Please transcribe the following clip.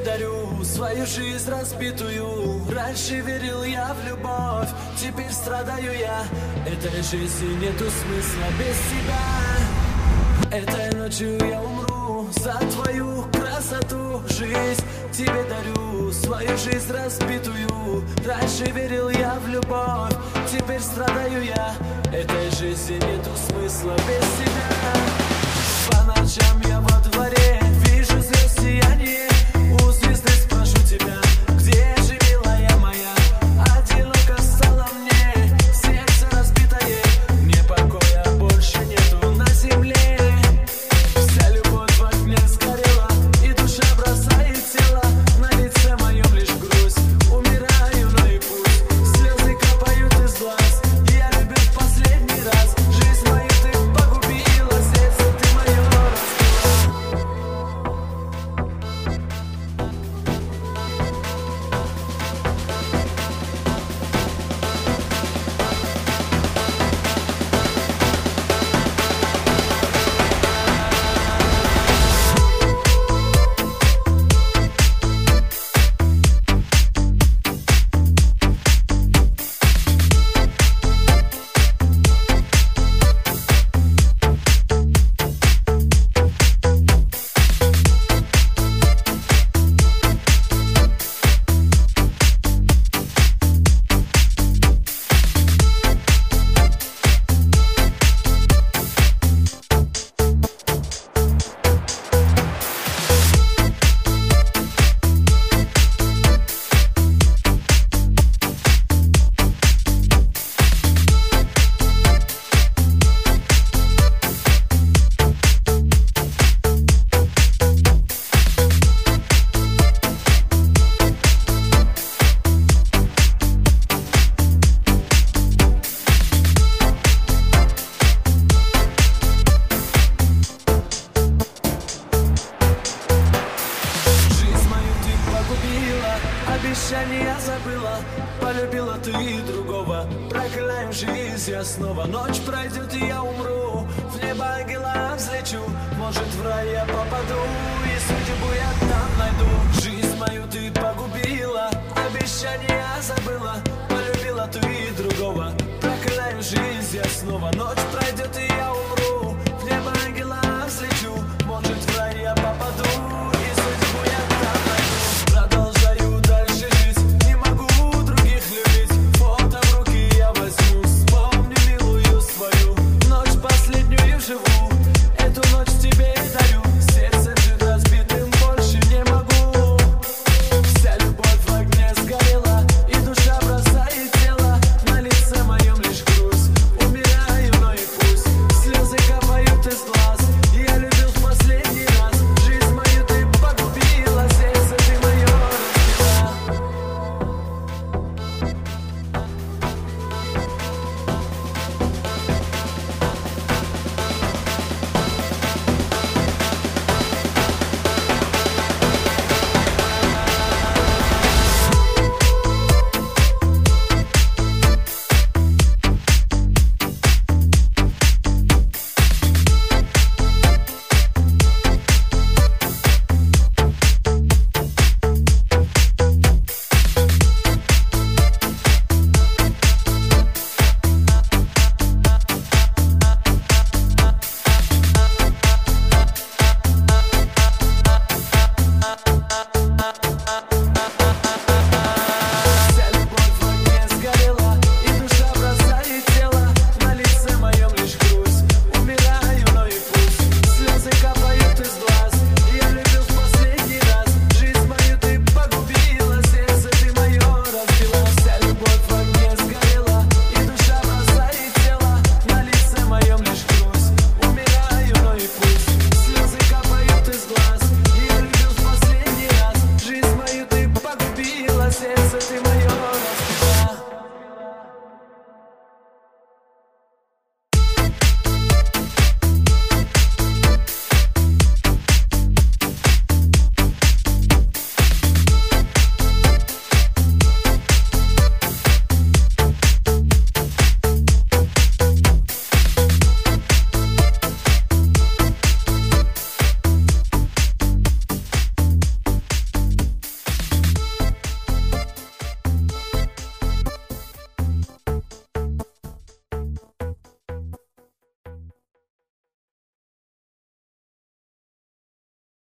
дарю свою жизнь разбитую. Раньше верил я в любовь, теперь страдаю я. Этой жизни нету смысла без тебя. Этой ночью я умру за твою красоту. Жизнь тебе дарю свою жизнь разбитую. Раньше верил я в любовь, теперь страдаю я. Этой жизни нету смысла без тебя. По ночам я во дворе вижу звезд сияние. У звезды спрошу тебя, где же, милая моя? Одиноко стало мне, сердце разбитое, мне покоя больше нету на земле. Вся любовь в огне сгорела, и душа бросает тело. На лице моем лишь грусть, умираю, но и пусть слезы капают из глаз. Я любил в последний раз, жизнь мою ты погубила, сердце ты мое разбила. Обещание забыла, полюбила ты другого. Прокляю жизнь я снова. Ночь пройдет и я умру, в небо ангела взлечу. Может в рай я попаду, и судьбу я там найду. Жизнь мою ты погубила, обещание забыла, полюбила ты другого. Прокляю жизнь я снова. Ночь пройдет и я умру.